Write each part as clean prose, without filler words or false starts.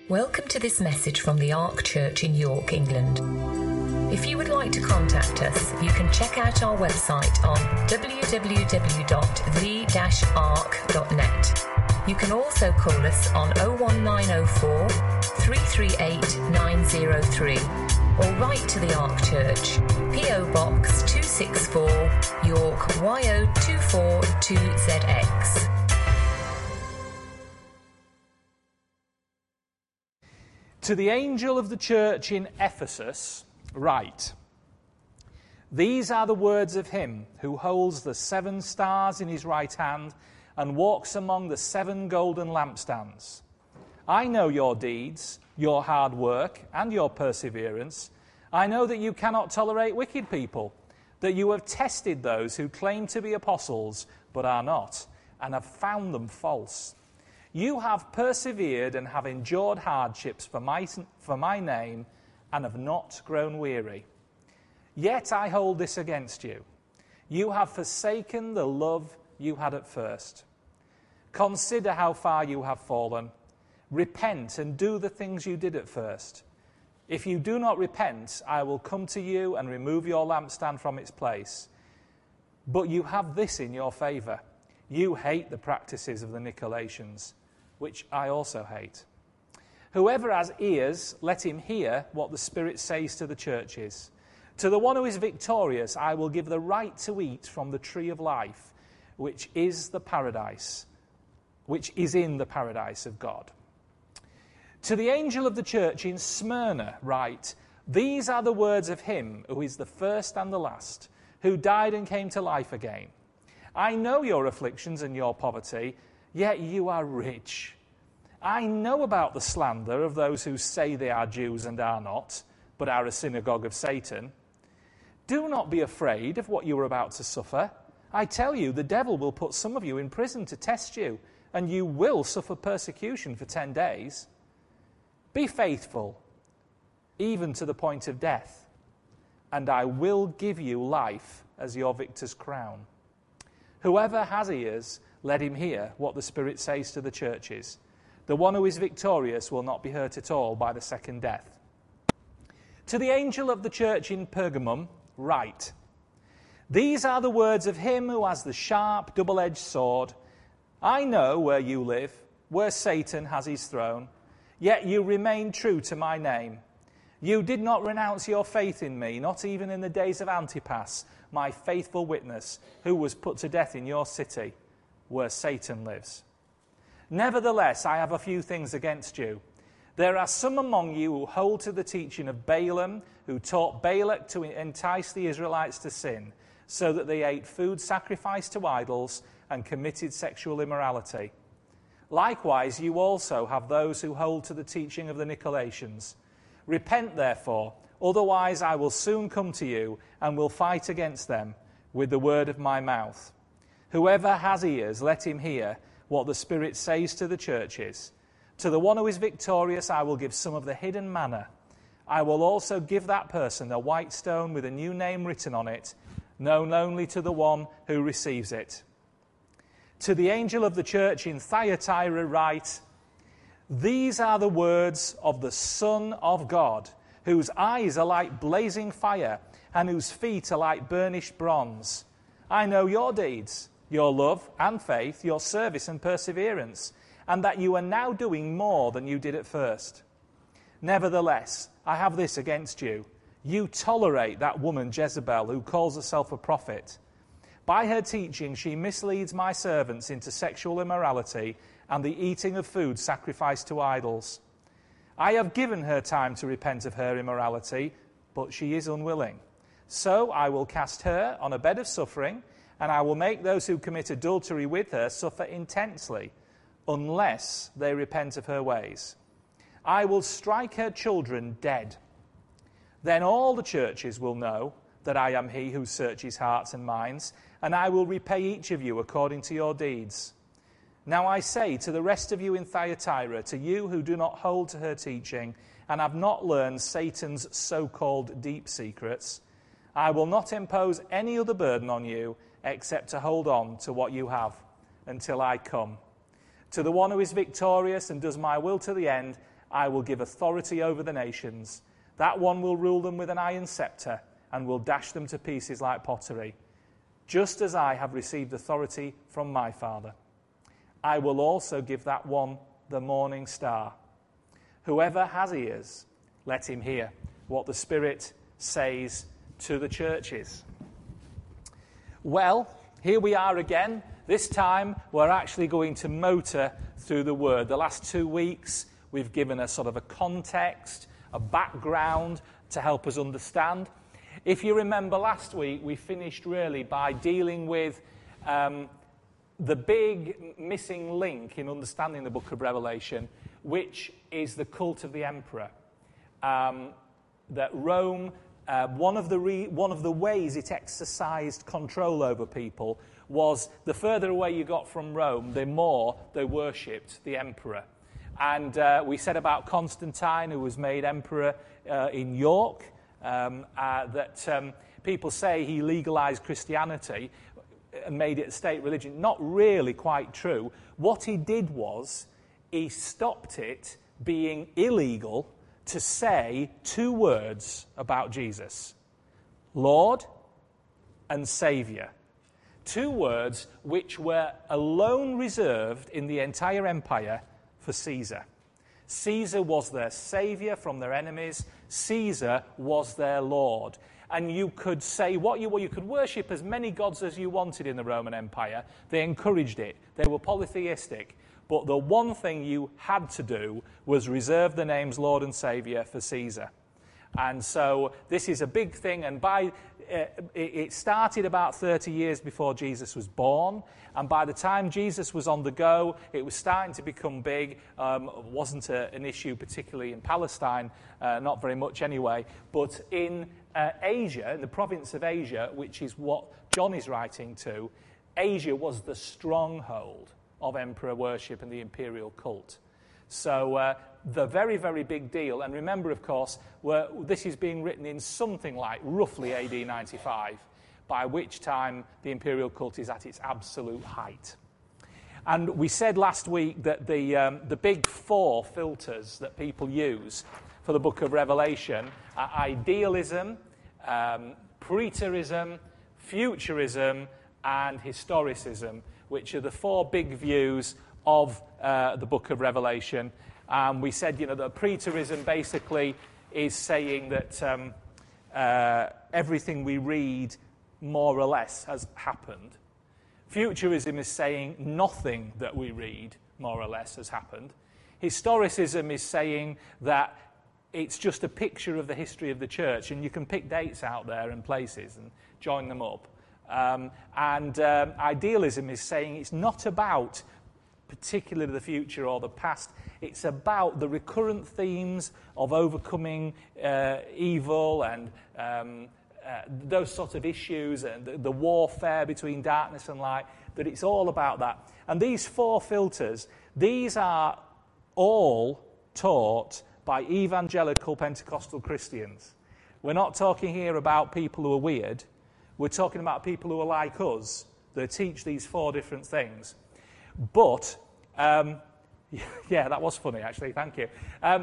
Welcome to this message from the Ark Church in York, England. If you would like to contact us, you can check out our website on www.the-ark.net. You can also call us on 01904 338 903 or write to the Ark Church, P.O. Box 264, York, YO242ZX. To the angel of the church in Ephesus, write, These are the words of him who holds the 7 stars in his right hand and walks among the 7 golden lampstands. I know your deeds, your hard work, and your perseverance. I know that you cannot tolerate wicked people, that you have tested those who claim to be apostles but are not, and have found them false. You have persevered and have endured hardships for my name and have not grown weary. Yet I hold this against you. You have forsaken the love you had at first. Consider how far you have fallen. Repent and do the things you did at first. If you do not repent, I will come to you and remove your lampstand from its place. But you have this in your favor. You hate the practices of the Nicolaitans, which I also hate. Whoever has ears, let him hear what the Spirit says to the churches. To the one who is victorious, I will give the right to eat from the tree of life, which is in the paradise of God. To the angel of the church in Smyrna, write, These are the words of him who is the first and the last, who died and came to life again. I know your afflictions and your poverty, yet you are rich. I know about the slander of those who say they are Jews and are not, but are a synagogue of Satan. Do not be afraid of what you are about to suffer. I tell you, the devil will put some of you in prison to test you, and you will suffer persecution for 10 days. Be faithful, even to the point of death, and I will give you life as your victor's crown. Whoever has ears, let him hear what the Spirit says to the churches. The one who is victorious will not be hurt at all by the second death. To the angel of the church in Pergamum, write, These are the words of him who has the sharp, double-edged sword. I know where you live, where Satan has his throne, yet you remain true to my name. You did not renounce your faith in me, not even in the days of Antipas, my faithful witness, who was put to death in your city, where Satan lives. Nevertheless, I have a few things against you. There are some among you who hold to the teaching of Balaam, who taught Balak to entice the Israelites to sin, so that they ate food sacrificed to idols and committed sexual immorality. Likewise, you also have those who hold to the teaching of the Nicolaitans. Repent, therefore, otherwise I will soon come to you and will fight against them with the word of my mouth. Whoever has ears, let him hear what the Spirit says to the churches. To the one who is victorious, I will give some of the hidden manna. I will also give that person a white stone with a new name written on it, known only to the one who receives it. To the angel of the church in Thyatira write, These are the words of the Son of God, whose eyes are like blazing fire, and whose feet are like burnished bronze. I know your deeds, your love and faith, your service and perseverance, and that you are now doing more than you did at first. Nevertheless, I have this against you. You tolerate that woman Jezebel, who calls herself a prophet. By her teaching, she misleads my servants into sexual immorality and the eating of food sacrificed to idols. I have given her time to repent of her immorality, but she is unwilling. So I will cast her on a bed of suffering, and I will make those who commit adultery with her suffer intensely, unless they repent of her ways. I will strike her children dead. Then all the churches will know that I am he who searches hearts and minds, and I will repay each of you according to your deeds. Now I say to the rest of you in Thyatira, to you who do not hold to her teaching and have not learned Satan's so-called deep secrets, I will not impose any other burden on you except to hold on to what you have until I come. To the one who is victorious and does my will to the end, I will give authority over the nations. That one will rule them with an iron scepter and will dash them to pieces like pottery, just as I have received authority from my Father. I will also give that one the morning star. Whoever has ears, let him hear what the Spirit says to the churches." Well, here we are again. This time we're actually going to motor through the Word. The last 2 weeks we've given a sort of a context, a background to help us understand. If you remember last week, we finished really by dealing with the big missing link in understanding the book of Revelation, which is the cult of the emperor. That Rome, one of the ways it exercised control over people was the further away you got from Rome, the more they worshipped the emperor. And we said about Constantine, who was made emperor in York, that people say he legalized Christianity and made it a state religion. Not really quite true. What he did was he stopped it being illegal to say 2 words about Jesus: Lord and Saviour. 2 words which were alone reserved in the entire empire for Caesar. Caesar was their saviour from their enemies. Caesar was their Lord. And you could say you could worship as many gods as you wanted in the Roman Empire. They encouraged it. They were polytheistic. But the one thing you had to do was reserve the names Lord and Saviour for Caesar. And so this is a big thing, and it started about 30 years before Jesus was born, and by the time Jesus was on the go, it was starting to become big. It wasn't an issue particularly in Palestine, not very much anyway, but in Asia, in the province of Asia, which is what John is writing to, Asia was the stronghold of emperor worship and the imperial cult. So the very, very big deal. And remember, of course, this is being written in something like roughly AD 95, by which time the imperial cult is at its absolute height. And we said last week that the big 4 filters that people use for the book of Revelation are idealism, preterism, futurism, and historicism, which are the 4 big views of the book of Revelation. We said, that preterism basically is saying that everything we read more or less has happened. Futurism is saying nothing that we read more or less has happened. Historicism is saying that it's just a picture of the history of the church, and you can pick dates out there and places and join them up. Idealism is saying it's not about particularly the future or the past. It's about the recurrent themes of overcoming evil and those sort of issues and the warfare between darkness and light, that it's all about that. And these 4 filters, these are all taught by evangelical Pentecostal Christians. We're not talking here about people who are weird. We're talking about people who are like us that teach these 4 different things. But, yeah, that was funny, actually, thank you.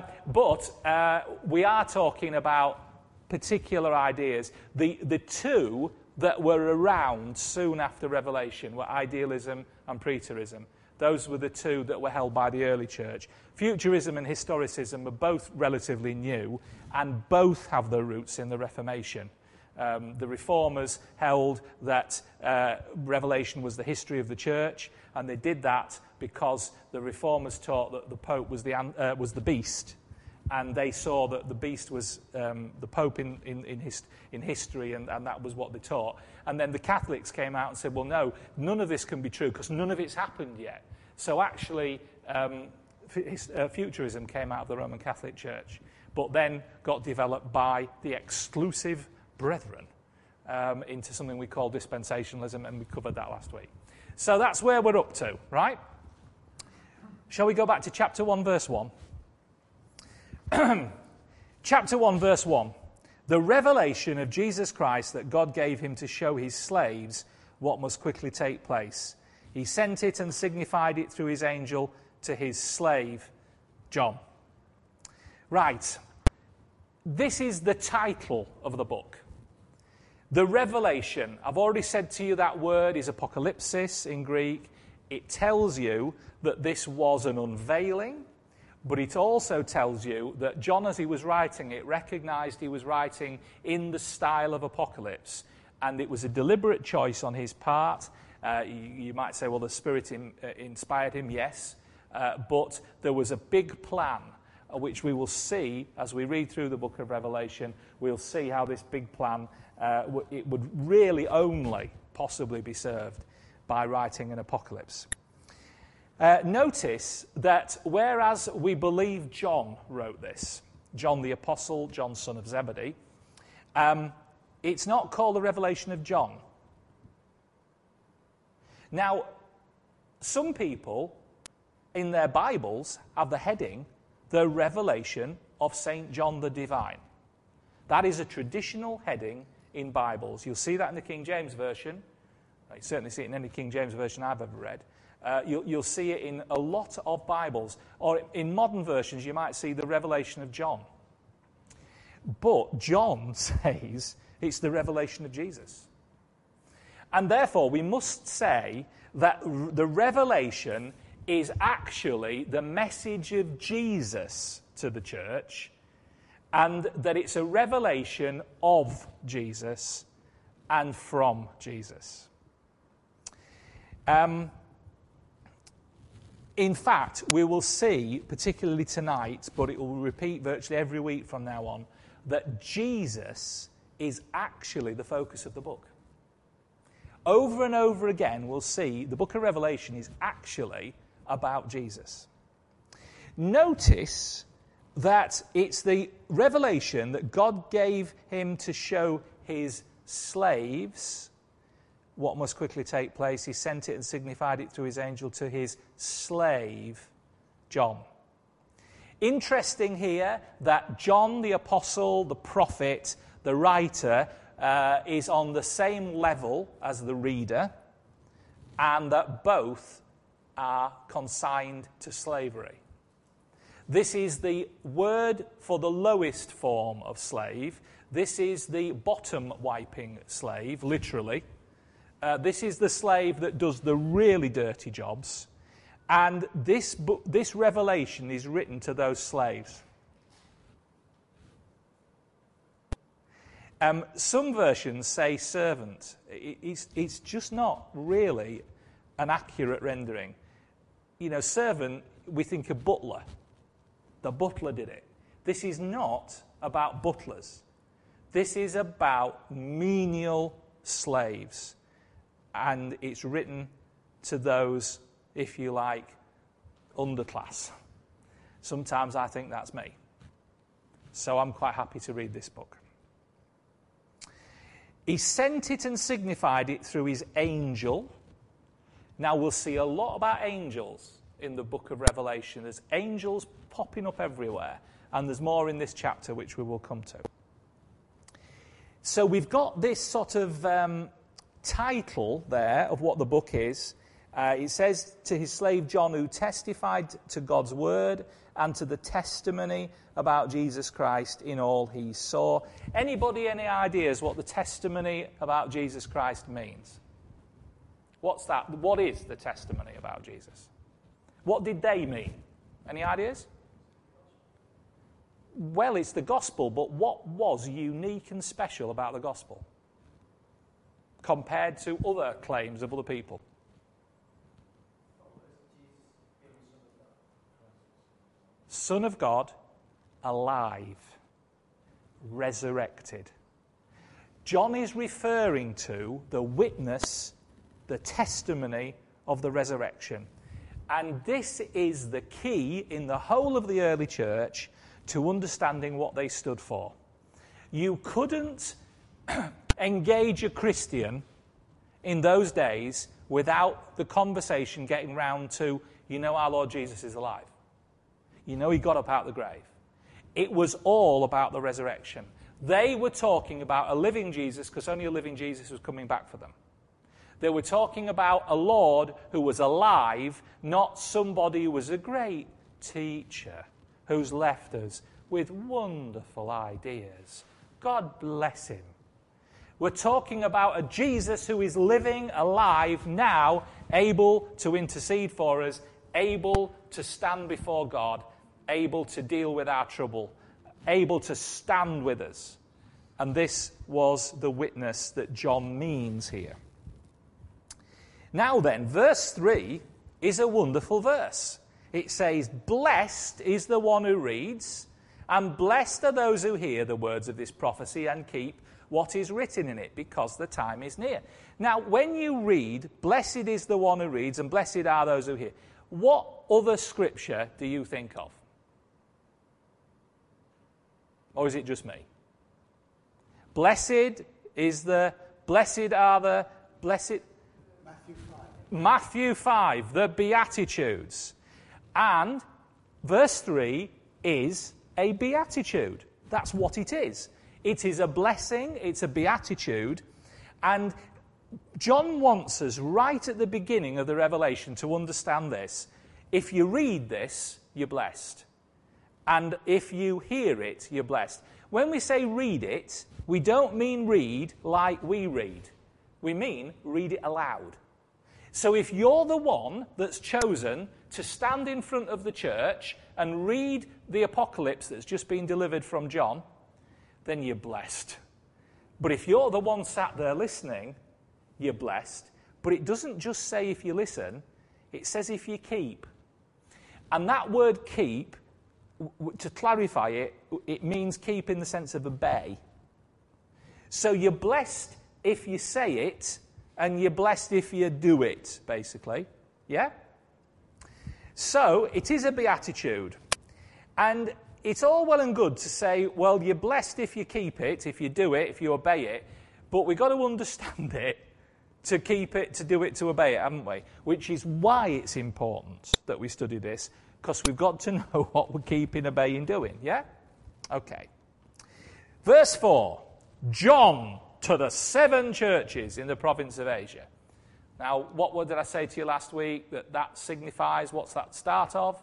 We are talking about particular ideas. The 2 that were around soon after Revelation were idealism and preterism. Those were the 2 that were held by the early church. Futurism and historicism are both relatively new, and both have their roots in the Reformation. The Reformers held that Revelation was the history of the church, and they did that because the Reformers taught that the Pope was the beast, and they saw that the beast was the Pope in history, and that was what they taught. And then the Catholics came out and said, well, no, none of this can be true because none of it's happened yet. So actually, futurism came out of the Roman Catholic Church, but then got developed by the exclusive brethren into something we call dispensationalism, and we covered that last week. So that's where we're up to, right? Shall we go back to chapter 1, verse 1? Chapter 1, verse 1. The revelation of Jesus Christ that God gave him to show his slaves what must quickly take place. He sent it and signified it through his angel to his slave, John. Right. This is the title of the book. The revelation. I've already said to you that word is apocalypsis in Greek. It tells you that this was an unveiling, but it also tells you that John, as he was writing it, recognized he was writing in the style of Apocalypse, and it was a deliberate choice on his part. You might say, well, the Spirit inspired him, yes, but there was a big plan, which we will see as we read through the book of Revelation. We'll see how this big plan, it would really only possibly be served by writing an apocalypse. Notice that whereas we believe John wrote this, John the Apostle, John son of Zebedee, it's not called the Revelation of John. Now, some people in their Bibles have the heading, the Revelation of St. John the Divine. That is a traditional heading in Bibles. You'll see that in the King James Version. You certainly see it in any King James Version I've ever read. You'll see it in a lot of Bibles. Or in modern versions, you might see the Revelation of John. But John says it's the revelation of Jesus. And therefore, we must say that the revelation is actually the message of Jesus to the church, and that it's a revelation of Jesus and from Jesus. In fact, we will see, particularly tonight, but it will repeat virtually every week from now on, that Jesus is actually the focus of the book. Over and over again, we'll see the book of Revelation is actually about Jesus. Notice that it's the revelation that God gave him to show his slaves what must quickly take place. He sent it and signified it through his angel to his slave, John. Interesting here that John the apostle, the prophet, the writer, is on the same level as the reader, and that both are consigned to slavery. This is the word for the lowest form of slave. This is the bottom-wiping slave, literally. This is the slave that does the really dirty jobs. And this revelation is written to those slaves. Some versions say servant. It's just not really an accurate rendering. You know, servant, we think of butler. The butler did it. This is not about butlers. This is about menial slaves. And it's written to those, if you like, underclass. Sometimes I think that's me. So I'm quite happy to read this book. He sent it and signified it through his angel. Now we'll see a lot about angels in the book of Revelation. There's angels popping up everywhere. And there's more in this chapter, which we will come to. So we've got this sort of title there of what the book is. It says to his slave John, who testified to God's word and to the testimony about Jesus Christ in all he saw. Anybody, any ideas what the testimony about Jesus Christ means? What's that? What is the testimony about Jesus? What did they mean? Any ideas? Well, it's the gospel, but what was unique and special about the gospel compared to other claims of other people? Son of God, alive, resurrected. John is referring to the witness, the testimony of the resurrection. And this is the key in the whole of the early church to understanding what they stood for. You couldn't engage a Christian in those days without the conversation getting round to, you know, our Lord Jesus is alive. You know, he got up out of the grave. It was all about the resurrection. They were talking about a living Jesus because only a living Jesus was coming back for them. They were talking about a Lord who was alive, not somebody who was a great teacher who's left us, with wonderful ideas. God bless him. We're talking about a Jesus who is living, alive now, able to intercede for us, able to stand before God, able to deal with our trouble, able to stand with us. And this was the witness that John means here. Now then, verse 3 is a wonderful verse. It says, "Blessed is the one who reads, and blessed are those who hear the words of this prophecy and keep what is written in it, because the time is near." Now, when you read, "Blessed is the one who reads, and blessed are those who hear," what other scripture do you think of? Or is it just me? Blessed are the, Matthew 5, the Beatitudes. And verse 3 is a beatitude. That's what it is. It is a blessing, it's a beatitude. And John wants us right at the beginning of the Revelation to understand this. If you read this, you're blessed. And if you hear it, you're blessed. When we say read it, we don't mean read like we read. We mean read it aloud. So if you're the one that's chosen to stand in front of the church and read the apocalypse that's just been delivered from John, then you're blessed. But if you're the one sat there listening, you're blessed. But it doesn't just say if you listen, it says if you keep. And that word keep, to clarify it, it means keep in the sense of obey. So you're blessed if you say it, and you're blessed if you do it, basically. Yeah? So, it is a beatitude. And it's all well and good to say, well, you're blessed if you keep it, if you do it, if you obey it, but we've got to understand it to keep it, to do it, to obey it, haven't we? Which is why it's important that we study this, because we've got to know what we're keeping, obeying, doing. Yeah? Okay. Verse 4, John to the 7 churches in the province of Asia. Now, what word did I say to you last week that signifies? What's that start of?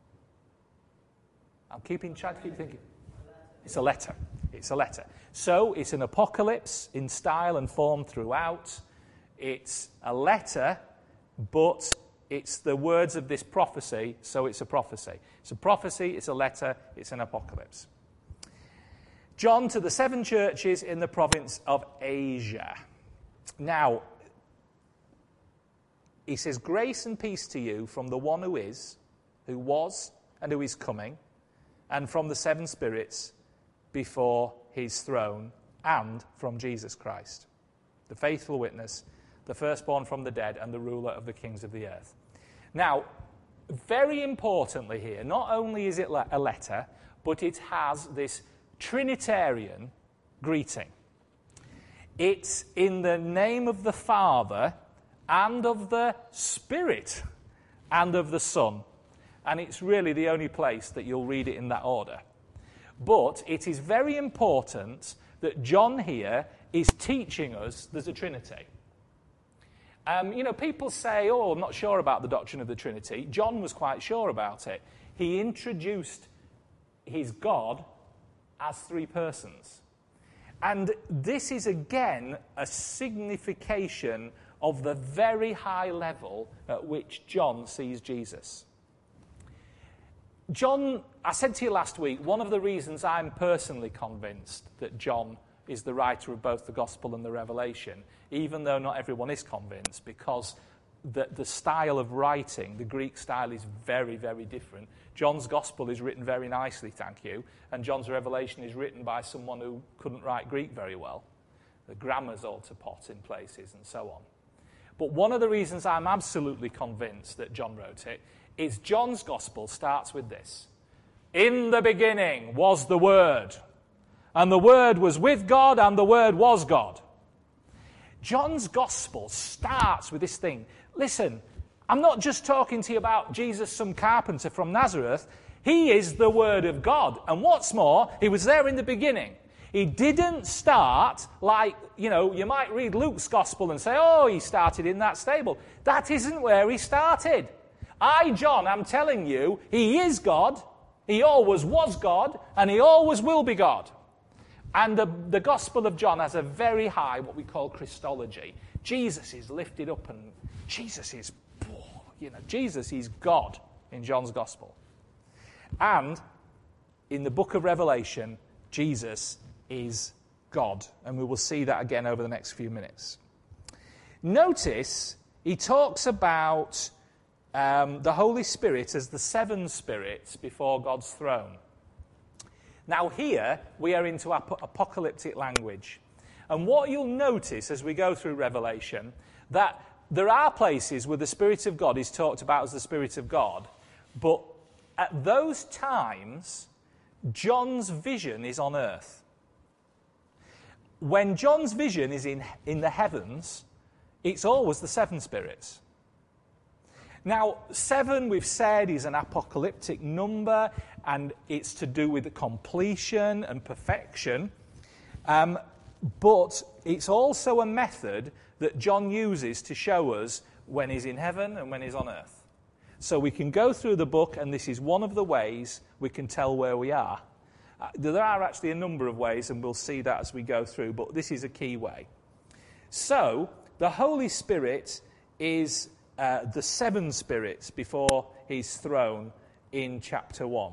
I'm trying to keep thinking. It's a letter. It's a letter. So, it's an apocalypse in style and form throughout. It's a letter, but it's the words of this prophecy, so it's a prophecy. It's a prophecy, it's a letter, it's an apocalypse. John to the 7 churches in the province of Asia. Now, he says, "Grace and peace to you from the one who is, who was, and who is coming, and from the 7 spirits before his throne, and from Jesus Christ, the faithful witness, the firstborn from the dead, and the ruler of the kings of the earth." Now, very importantly here, not only is it a letter, but it has this Trinitarian greeting. It's in the name of the Father and of the Spirit and of the Son. And it's really the only place that you'll read it in that order. But it is very important that John here is teaching us there's a Trinity. People say, oh, I'm not sure about the doctrine of the Trinity. John was quite sure about it. He introduced his God as 3 persons. And this is again a signification of the very high level at which John sees Jesus. John, I said to you last week, one of the reasons I'm personally convinced that John is the writer of both the Gospel and the Revelation, even though not everyone is convinced, because the style of writing, the Greek style, is very, very different. John's Gospel is written very nicely, thank you, and John's Revelation is written by someone who couldn't write Greek very well. The grammar's all to pot in places and so on. But one of the reasons I'm absolutely convinced that John wrote it is John's Gospel starts with this. In the beginning was the Word, and the Word was with God, and the Word was God. John's Gospel starts with this thing. Listen, I'm not just talking to you about Jesus, some carpenter from Nazareth. He is the Word of God. And what's more, he was there in the beginning. He didn't start like, you might read Luke's Gospel and say, oh, he started in that stable. That isn't where he started. John, I'm telling you, he is God. He always was God, and he always will be God. And the Gospel of John has a very high, what we call Christology. Jesus is lifted up, and Jesus is God in John's Gospel. And in the book of Revelation, Jesus is God. And we will see that again over the next few minutes. Notice he talks about the Holy Spirit as the seven spirits before God's throne. Now here we are into apocalyptic language. And what you'll notice as we go through Revelation, that there are places where the Spirit of God is talked about as the Spirit of God, but at those times, John's vision is on earth. When John's vision is in the heavens, it's always the seven spirits. Now, 7, we've said, is an apocalyptic number, and it's to do with the completion and perfection. But it's also a method that John uses to show us when he's in heaven and when he's on earth. So we can go through the book, and this is one of the ways we can tell where we are. There are actually a number of ways, and we'll see that as we go through, but this is a key way. So, the Holy Spirit is the seven spirits before his throne in chapter 1.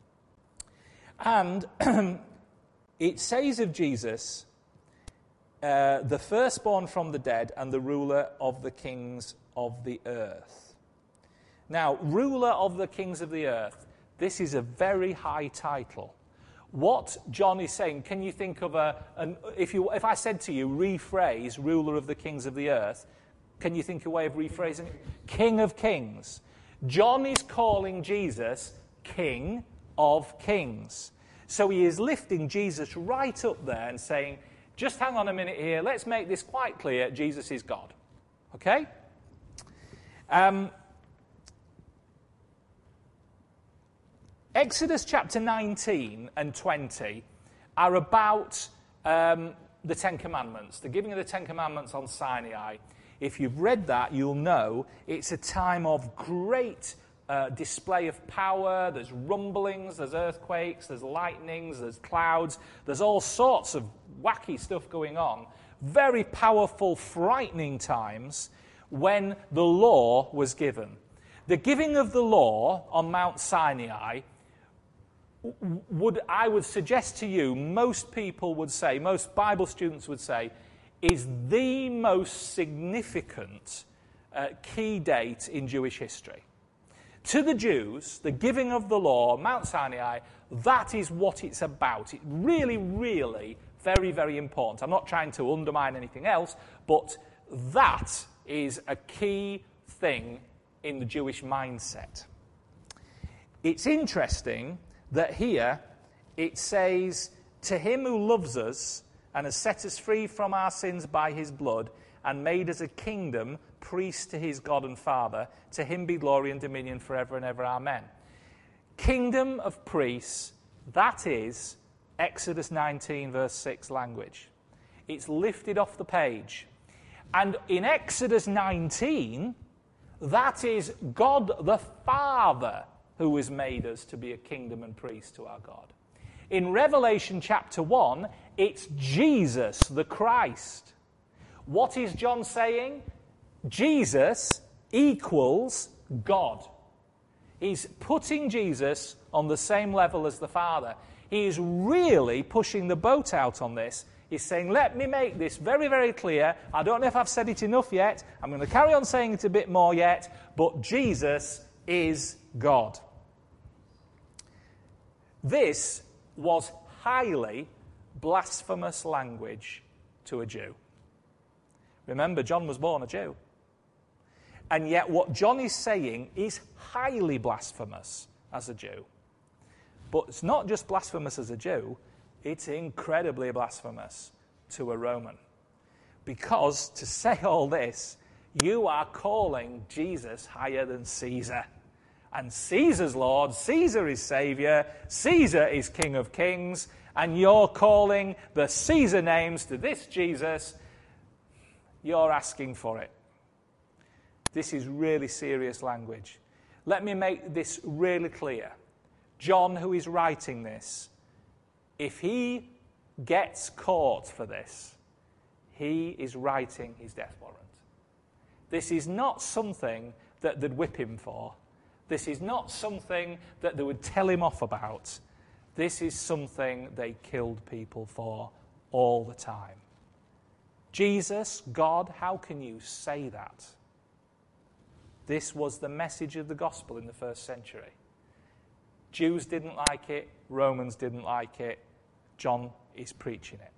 And it says of Jesus, the firstborn from the dead and the ruler of the kings of the earth. Now, ruler of the kings of the earth, this is a very high title. What John is saying, can you think of if I said to you, rephrase ruler of the kings of the earth, can you think of a way of rephrasing it? King of kings. John is calling Jesus King of kings. So he is lifting Jesus right up there and saying, just hang on a minute here, let's make this quite clear, Jesus is God. Okay? Exodus chapter 19 and 20 are about the Ten Commandments, the giving of the Ten Commandments on Sinai. If you've read that, you'll know it's a time of great display of power. There's rumblings, there's earthquakes, there's lightnings, there's clouds. There's all sorts of wacky stuff going on. Very powerful, frightening times when the law was given. The giving of the law on Mount Sinai I would suggest to you, most people would say, most Bible students would say, is the most significant key date in Jewish history. To the Jews, the giving of the law, Mount Sinai, that is what it's about. It's really, really very, very important. I'm not trying to undermine anything else, but that is a key thing in the Jewish mindset. It's interesting that here it says, to him who loves us and has set us free from our sins by his blood and made us a kingdom, priest to his God and Father, to him be glory and dominion forever and ever. Amen. Kingdom of priests, that is Exodus 19 verse 6 language. It's lifted off the page. And in Exodus 19, that is God the Father who has made us to be a kingdom and priest to our God. In Revelation chapter 1, it's Jesus the Christ. What is John saying? Jesus equals God. He's putting Jesus on the same level as the Father. He is really pushing the boat out on this. He's saying, let me make this very, very clear. I don't know if I've said it enough yet. I'm going to carry on saying it a bit more yet. But Jesus is God. This was highly blasphemous language to a Jew. Remember, John was born a Jew. And yet what John is saying is highly blasphemous as a Jew. But it's not just blasphemous as a Jew, it's incredibly blasphemous to a Roman. Because to say all this, you are calling Jesus higher than Caesar. And Caesar's Lord, Caesar is Saviour, Caesar is King of Kings, and you're calling the Caesar names to this Jesus. You're asking for it. This is really serious language. Let me make this really clear. John, who is writing this, if he gets caught for this, he is writing his death warrant. This is not something that they'd whip him for. This is not something that they would tell him off about. This is something they killed people for all the time. Jesus, God, how can you say that? This was the message of the gospel in the first century. Jews didn't like it. Romans didn't like it. John is preaching it.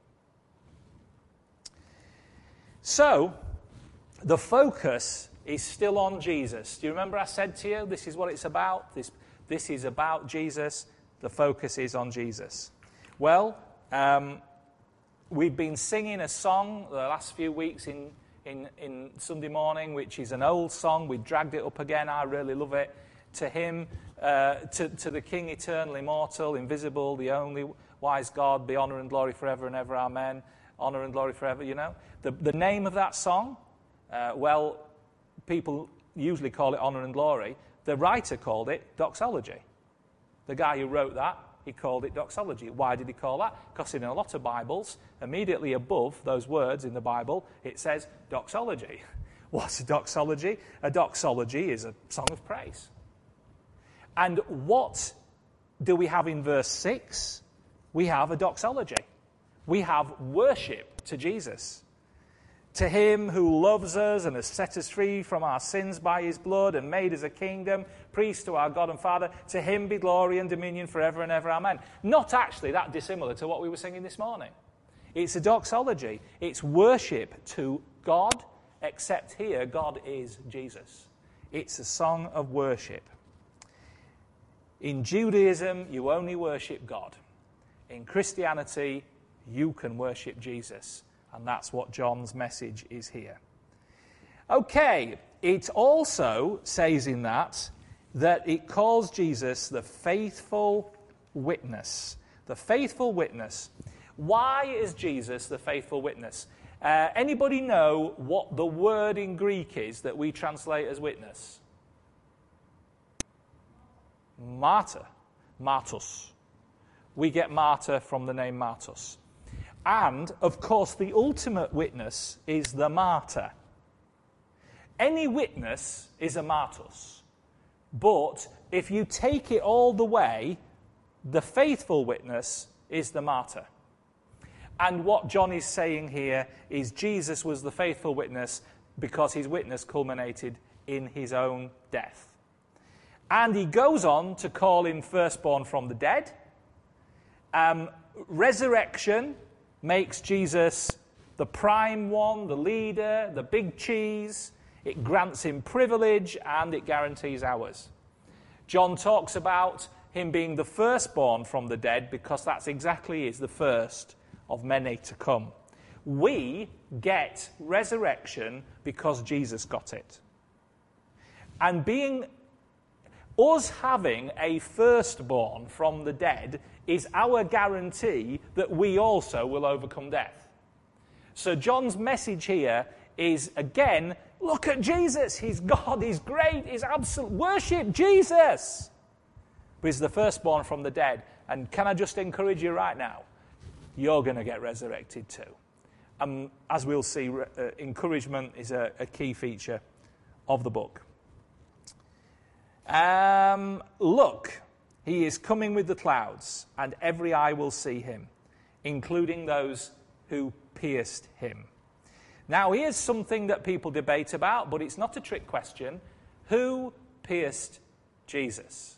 So, the focus is still on Jesus. Do you remember I said to you, this is what it's about? This is about Jesus. The focus is on Jesus. Well, we've been singing a song the last few weeks in Sunday morning, which is an old song. We dragged it up again. I really love it. To him, to the King, eternal, immortal, invisible, the only wise God, be honor and glory forever and ever. Amen. Honor and glory forever, you know. The name of that song, well, people usually call it honor and glory. The writer called it doxology. The guy who wrote that, he called it doxology. Why did he call that? Because in a lot of Bibles, immediately above those words in the Bible, it says doxology. What's a doxology? A doxology is a song of praise. And what do we have in verse 6? We have a doxology. We have worship to Jesus. To him who loves us and has set us free from our sins by his blood and made us a kingdom, priest to our God and Father, to him be glory and dominion forever and ever. Amen. Not actually that dissimilar to what we were singing this morning. It's a doxology. It's worship to God, except here God is Jesus. It's a song of worship. In Judaism, you only worship God. In Christianity, you can worship Jesus. And that's what John's message is here. Okay, it also says in that it calls Jesus the faithful witness. The faithful witness. Why is Jesus the faithful witness? Anybody know what the word in Greek is that we translate as witness? Martyr. Martus. We get martyr from the name Martus. And, of course, the ultimate witness is the martyr. Any witness is a martus. But if you take it all the way, the faithful witness is the martyr. And what John is saying here is Jesus was the faithful witness because his witness culminated in his own death. And he goes on to call him firstborn from the dead. Resurrection makes Jesus the prime one, the leader, the big cheese. It grants him privilege and it guarantees ours. John talks about him being the firstborn from the dead because that's exactly is the first of many to come. We get resurrection because Jesus got it. And us having a firstborn from the dead is our guarantee that we also will overcome death. So John's message here is, again, look at Jesus. He's God, he's great, he's absolute. Worship Jesus. But he's the firstborn from the dead. And can I just encourage you right now? You're going to get resurrected too. As we'll see, encouragement is a key feature of the book. Look, he is coming with the clouds, and every eye will see him, including those who pierced him. Now, here's something that people debate about, but it's not a trick question. Who pierced Jesus?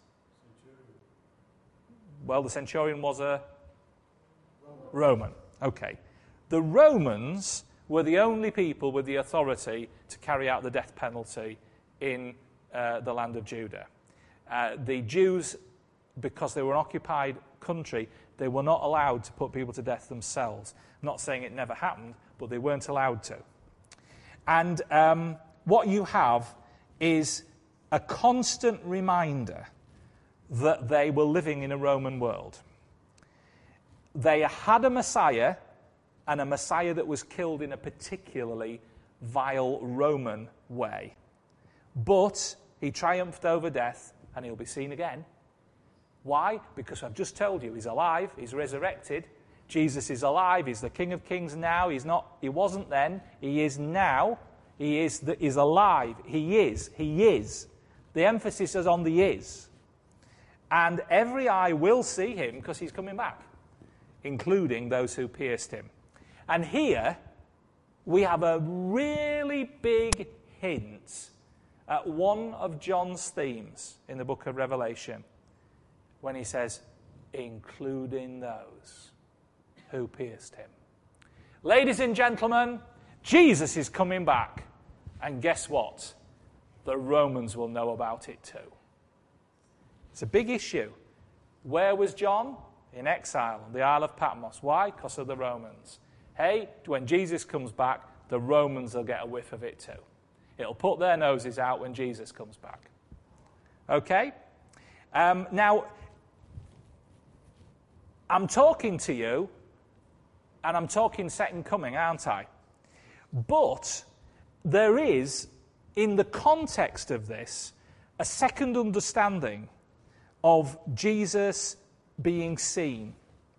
Well, the centurion was a Roman. Okay. The Romans were the only people with the authority to carry out the death penalty in the land of Judah. The Jews, because they were an occupied country, they were not allowed to put people to death themselves. I'm not saying it never happened, but they weren't allowed to. And what you have is a constant reminder that they were living in a Roman world. They had a Messiah, and a Messiah that was killed in a particularly vile Roman way. But he triumphed over death, and he'll be seen again Why? Because I've just told you he's alive, he's resurrected. Jesus is alive, he's the King of Kings now. He wasn't then, he is now. He is alive. He is. The emphasis is on the is. And every eye will see him because he's coming back, including those who pierced him. And here we have a really big hint at one of John's themes in the book of Revelation when he says, including those who pierced him. Ladies and gentlemen, Jesus is coming back. And guess what? The Romans will know about it too. It's a big issue. Where was John? In exile on the Isle of Patmos. Why? Because of the Romans. Hey, when Jesus comes back, the Romans will get a whiff of it too. It'll put their noses out when Jesus comes back. Okay? Now, I'm talking to you, and I'm talking second coming, aren't I? But there is, in the context of this, a second understanding of Jesus being seen.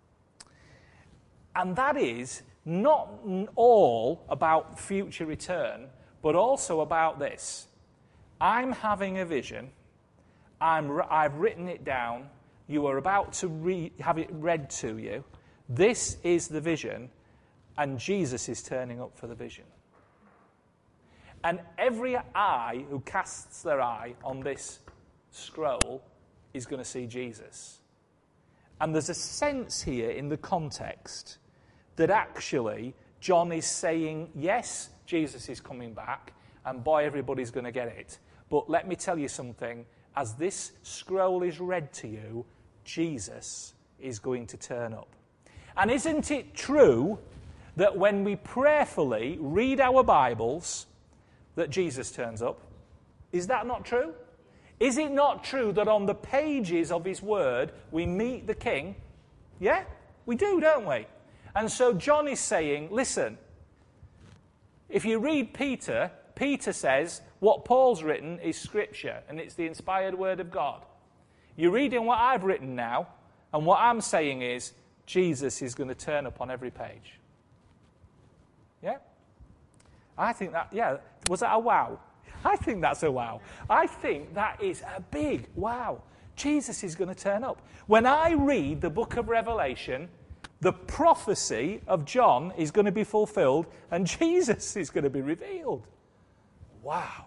And that is not all about future return, but also about this. I'm having a vision. I've written it down. You are about to have it read to you. This is the vision, and Jesus is turning up for the vision. And every eye who casts their eye on this scroll is going to see Jesus. And there's a sense here in the context that actually John is saying, yes, Jesus is coming back, and boy, everybody's going to get it. But let me tell you something, as this scroll is read to you, Jesus is going to turn up. And isn't it true that when we prayerfully read our Bibles, that Jesus turns up? Is that not true? Is it not true that on the pages of his word we meet the King? Yeah, we do, don't we? And so John is saying, listen, if you read Peter, Peter says what Paul's written is Scripture, and it's the inspired word of God. You're reading what I've written now, and what I'm saying is Jesus is going to turn up on every page. Yeah? I think that, yeah, was that a wow? I think that's a wow. I think that is a big wow. Jesus is going to turn up. When I read the book of Revelation, the prophecy of John is going to be fulfilled and Jesus is going to be revealed. Wow.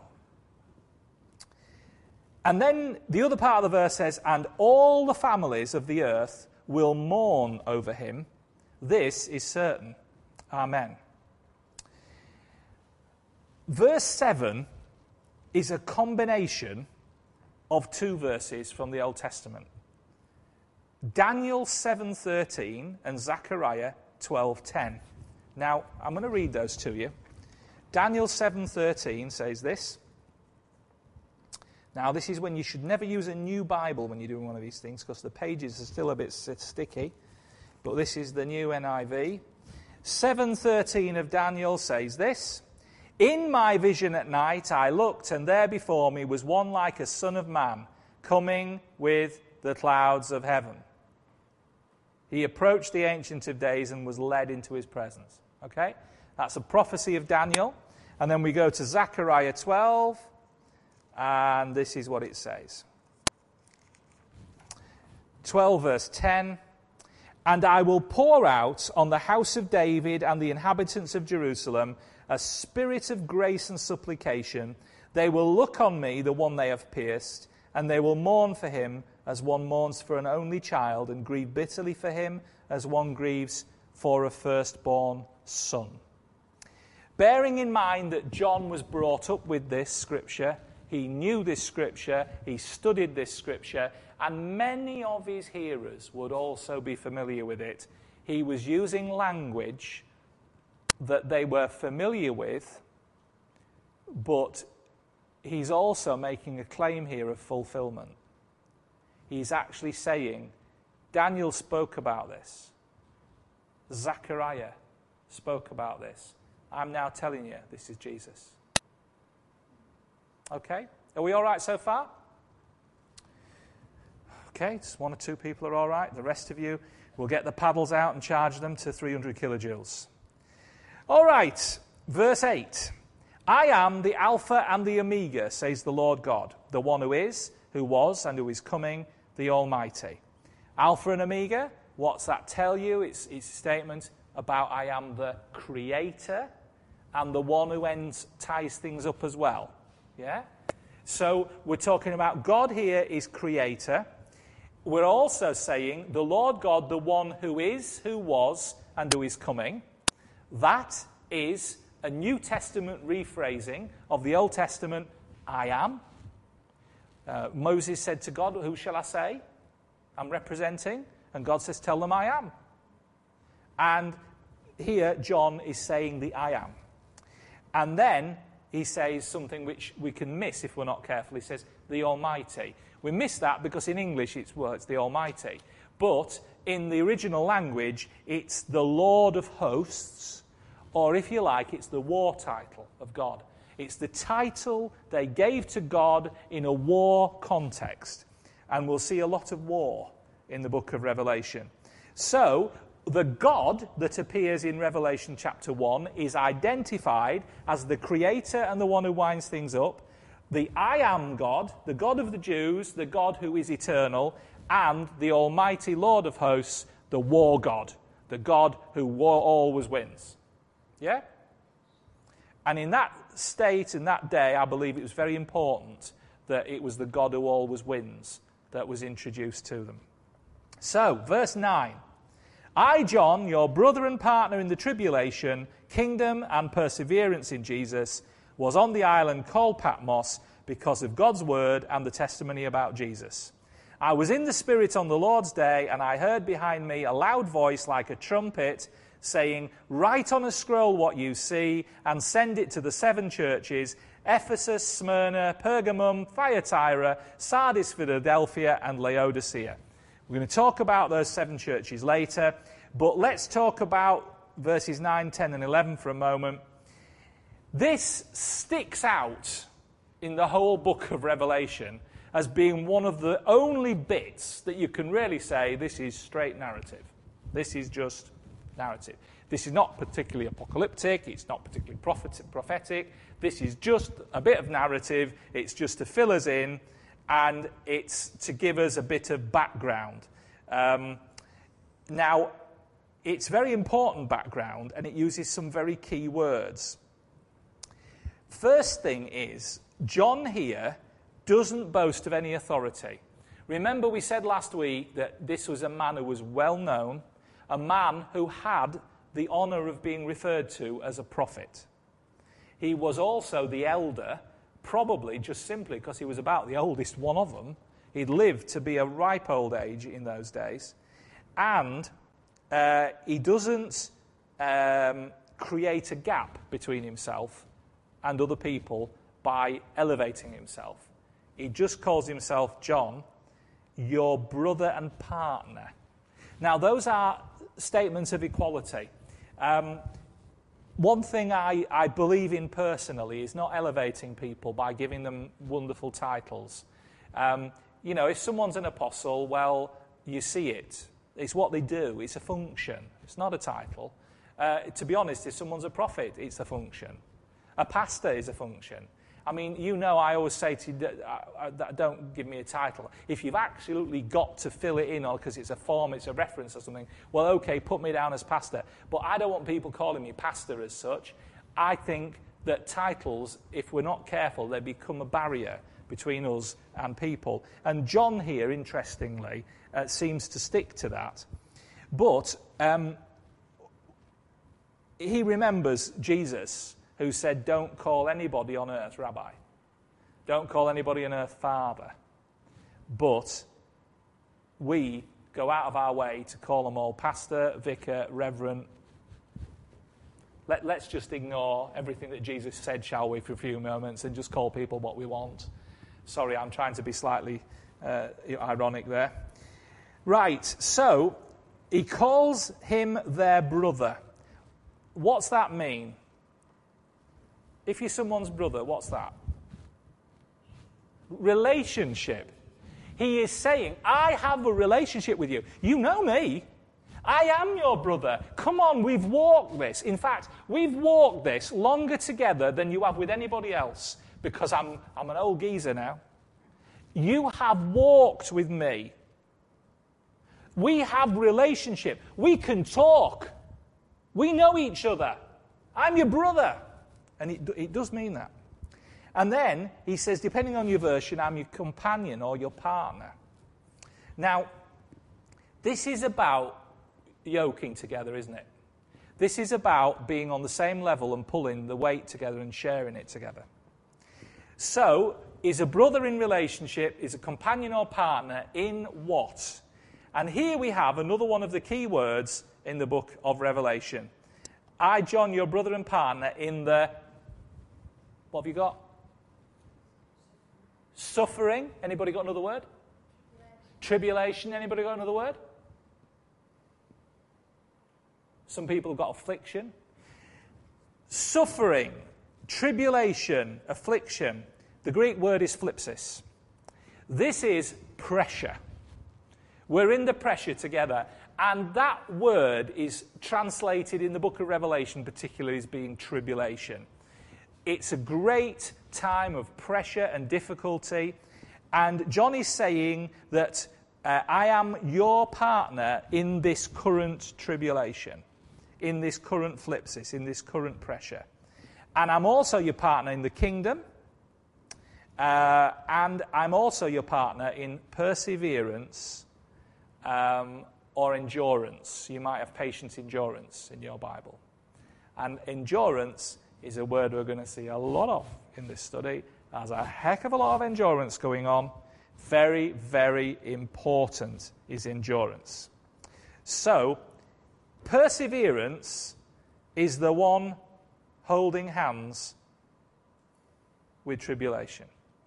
And then the other part of the verse says, and all the families of the earth will mourn over him. This is certain. Amen. Verse 7 is a combination of two verses from the Old Testament. Daniel 7:13 and Zechariah 12:10. Now, I'm going to read those to you. Daniel 7:13 says this. Now, this is when you should never use a new Bible when you're doing one of these things, because the pages are still a bit sticky. But this is the new NIV. 7:13 of Daniel says this. In my vision at night I looked, and there before me was one like a son of man, coming with the clouds of heaven. He approached the Ancient of Days and was led into his presence. Okay? That's a prophecy of Daniel. And then we go to Zechariah 12, and this is what it says. 12 verse 10. And I will pour out on the house of David and the inhabitants of Jerusalem a spirit of grace and supplication. They will look on me, the one they have pierced, and they will mourn for him as one mourns for an only child, and grieve bitterly for him as one grieves for a firstborn son. Bearing in mind that John was brought up with this scripture, he knew this scripture, he studied this scripture, and many of his hearers would also be familiar with it. He was using language that they were familiar with, but he's also making a claim here of fulfillment. He's actually saying, Daniel spoke about this. Zechariah spoke about this. I'm now telling you, this is Jesus. Okay? Are we all right so far? Okay, just one or two people are all right. The rest of you, we'll get the paddles out and charge them to 300 kilojoules. All right, verse 8. I am the Alpha and the Omega, says the Lord God, the one who is, who was, and who is coming, the Almighty. Alpha and Omega, what's that tell you? It's a statement about I am the Creator and the one who ties things up as well. Yeah? So we're talking about God here is Creator. We're also saying the Lord God, the one who is, who was, and who is coming. That is a New Testament rephrasing of the Old Testament, I am. Moses said to God, who shall I say I'm representing? And God says, tell them I am. And here John is saying the I am. And then he says something which we can miss if we're not careful. He says, the Almighty. We miss that because in English it's the Almighty. But in the original language, it's the Lord of hosts, or if you like, it's the war title of God. It's the title they gave to God in a war context. And we'll see a lot of war in the book of Revelation. So, the God that appears in Revelation chapter 1 is identified as the Creator and the one who winds things up, the I am God, the God of the Jews, the God who is eternal, and the Almighty Lord of hosts, the war God, the God who always wins. Yeah? And in that state, in that day, I believe it was very important that it was the God who always wins that was introduced to them. So, verse 9. I, John, your brother and partner in the tribulation, kingdom, and perseverance in Jesus, was on the island called Patmos because of God's word and the testimony about Jesus. I was in the Spirit on the Lord's day, and I heard behind me a loud voice like a trumpet saying, write on a scroll what you see and send it to the 7 churches, Ephesus, Smyrna, Pergamum, Thyatira, Sardis, Philadelphia, and Laodicea. We're going to talk about those 7 churches later, but let's talk about verses 9, 10, and 11 for a moment. This sticks out in the whole book of Revelation as being one of the only bits that you can really say this is straight narrative. This is just narrative. This is not particularly apocalyptic, it's not particularly prophetic. This is just a bit of narrative, it's just to fill us in, and it's to give us a bit of background. Now, it's very important background, and it uses some very key words. First thing is, John here doesn't boast of any authority. Remember we said last week that this was a man who was well known, a man who had the honour of being referred to as a prophet. He was also the elder, probably just simply because he was about the oldest one of them. He'd lived to be a ripe old age in those days. And he doesn't create a gap between himself and other people by elevating himself. He just calls himself John, your brother and partner. Now, those are statements of equality. One thing I believe in personally is not elevating people by giving them wonderful titles. If someone's an apostle, well, you see it. It's what they do. It's a function. It's not a title. To be honest, if someone's a prophet, it's a function. A pastor is a function. I mean, I always say to you, don't give me a title. If you've absolutely got to fill it in, or because it's a form, it's a reference or something, well, okay, put me down as pastor. But I don't want people calling me pastor as such. I think that titles, if we're not careful, they become a barrier between us and people. And John here, interestingly, seems to stick to that. But he remembers Jesus, who said, don't call anybody on earth rabbi. Don't call anybody on earth father. But we go out of our way to call them all pastor, vicar, reverend. Let's just ignore everything that Jesus said, shall we, for a few moments, and just call people what we want. Sorry, I'm trying to be slightly ironic there. Right, so he calls him their brother. What's that mean? If you're someone's brother, what's that? Relationship. He is saying, I have a relationship with you. You know me. I am your brother. Come on, we've walked this. In fact, we've walked this longer together than you have with anybody else, because I'm an old geezer now. You have walked with me. We have relationship. We can talk. We know each other. I'm your brother. And it does mean that. And then he says, depending on your version, I'm your companion or your partner. Now, this is about yoking together, isn't it? This is about being on the same level and pulling the weight together and sharing it together. So, is a brother in relationship, is a companion or partner in what? And here we have another one of the key words in the book of Revelation. I, John, your brother and partner in the, what have you got? Suffering. Anybody got another word? Yes. Tribulation. Anybody got another word? Some people have got affliction. Suffering, tribulation, affliction. The Greek word is phlipsis. This is pressure. We're in the pressure together. And that word is translated in the book of Revelation, particularly as being tribulation. It's a great time of pressure and difficulty. And John is saying that I am your partner in this current tribulation, in this current phlipsis, in this current pressure. And I'm also your partner in the kingdom. And I'm also your partner in perseverance or endurance. You might have patient endurance in your Bible. And endurance is a word we're going to see a lot of in this study. There's a heck of a lot of endurance going on. Very, very important is endurance. So, perseverance is the one holding hands with tribulation.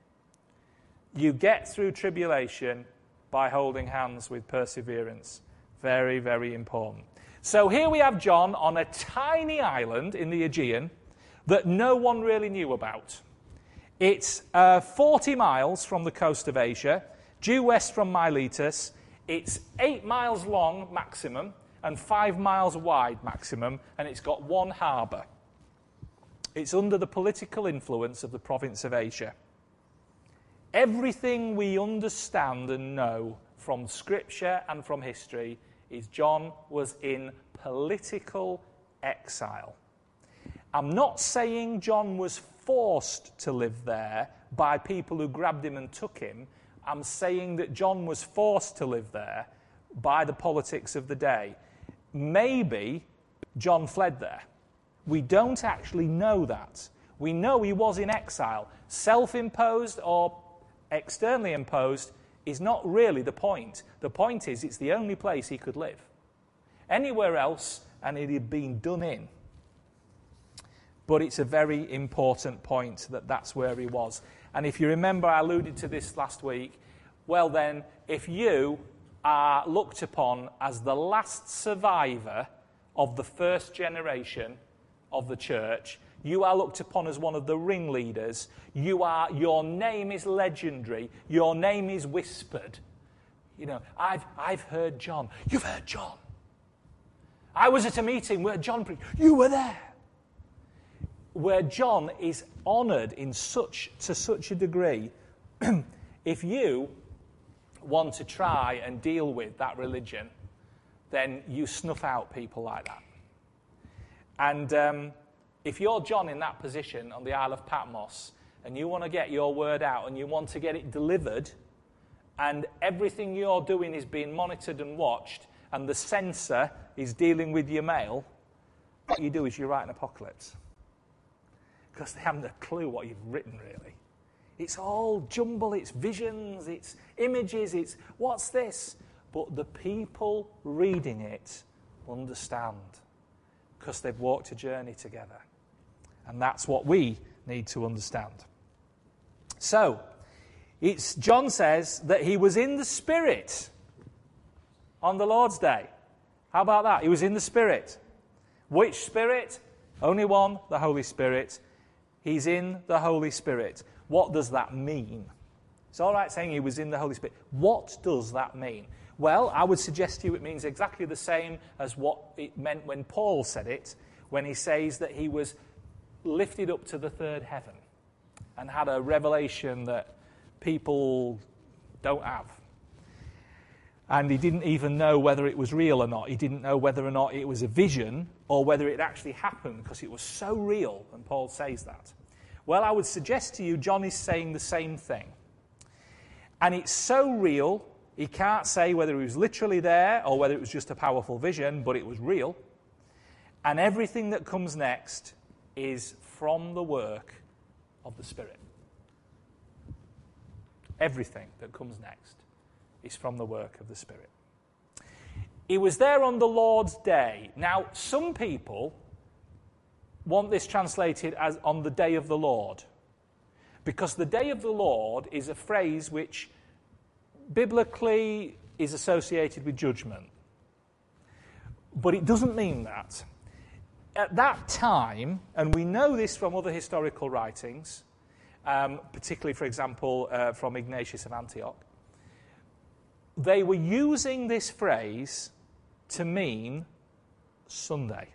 You get through tribulation by holding hands with perseverance. Very, very important. So here we have John on a tiny island in the Aegean that no one really knew about. It's 40 miles from the coast of Asia, due west from Miletus. It's 8 miles long maximum and 5 miles wide maximum, and it's got one harbour. It's under the political influence of the province of Asia. Everything we understand and know from Scripture and from history is John was in political exile. I'm not saying John was forced to live there by people who grabbed him and took him. I'm saying that John was forced to live there by the politics of the day. Maybe John fled there. We don't actually know that. We know he was in exile. Self-imposed or externally imposed is not really the point. The point is it's the only place he could live. Anywhere else, and it had been done in. But it's a very important point that that's where he was. And if you remember, I alluded to this last week. Well then, if you are looked upon as the last survivor of the first generation of the church, you are looked upon as one of the ringleaders. Your name is legendary. Your name is whispered. You know, I've heard John. You've heard John. I was at a meeting where John preached. You were there. Where John is honoured to such a degree. If you want to try and deal with that religion, then you snuff out people like that. And if you're John in that position on the Isle of Patmos, and you want to get your word out, and you want to get it delivered, and everything you're doing is being monitored and watched, and the censor is dealing with your mail, what you do is you write an apocalypse. Because they haven't a clue what you've written, really. It's all jumble, it's visions, it's images, it's what's this? But the people reading it understand because they've walked a journey together. And that's what we need to understand. So, John says that he was in the Spirit on the Lord's Day. How about that? He was in the Spirit. Which Spirit? Only one, the Holy Spirit. He's in the Holy Spirit. What does that mean? It's all right saying he was in the Holy Spirit. What does that mean? Well, I would suggest to you it means exactly the same as what it meant when Paul said it, when he says that he was lifted up to the third heaven and had a revelation that people don't have. And he didn't even know whether it was real or not. He didn't know whether or not it was a vision or whether it actually happened, because it was so real, and Paul says that. Well, I would suggest to you John is saying the same thing. And it's so real, he can't say whether he was literally there or whether it was just a powerful vision, but it was real. And everything that comes next is from the work of the Spirit. Everything that comes next is from the work of the Spirit. He was there on the Lord's day. Now, some people want this translated as on the day of the Lord, because the day of the Lord is a phrase which biblically is associated with judgment. But it doesn't mean that. At that time, and we know this from other historical writings, particularly, for example, from Ignatius of Antioch, they were using this phrase to mean Sunday.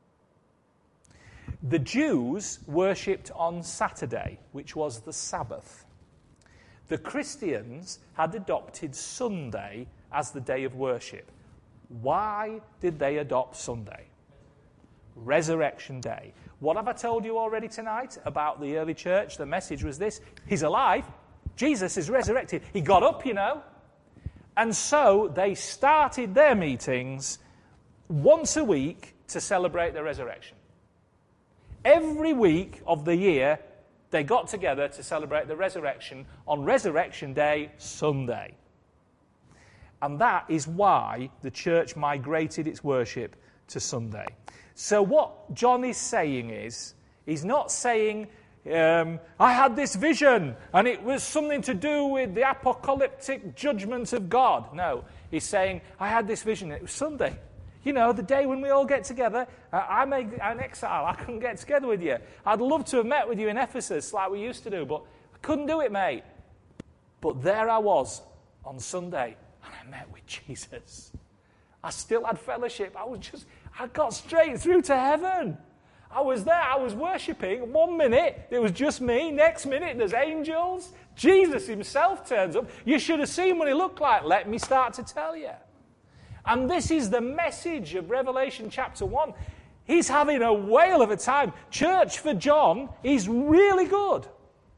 The Jews worshipped on Saturday, which was the Sabbath. The Christians had adopted Sunday as the day of worship. Why did they adopt Sunday? Resurrection Day. What have I told you already tonight about the early church? The message was this: He's alive. Jesus is resurrected. He got up, you know. And so they started their meetings once a week to celebrate the resurrection. Every week of the year, they got together to celebrate the resurrection on Resurrection Day, Sunday. And that is why the church migrated its worship to Sunday. So what John is saying is, he's not saying, I had this vision and it was something to do with the apocalyptic judgment of God. No, he's saying, I had this vision and it was Sunday. You know, the day when we all get together. I'm an exile. I couldn't get together with you. I'd love to have met with you in Ephesus like we used to do, but I couldn't do it, mate. But there I was on Sunday, and I met with Jesus. I still had fellowship. I got straight through to heaven. I was there. I was worshipping. 1 minute, it was just me. Next minute, there's angels. Jesus himself turns up. You should have seen what he looked like. Let me start to tell you. And this is the message of Revelation chapter 1. He's having a whale of a time. Church for John is really good.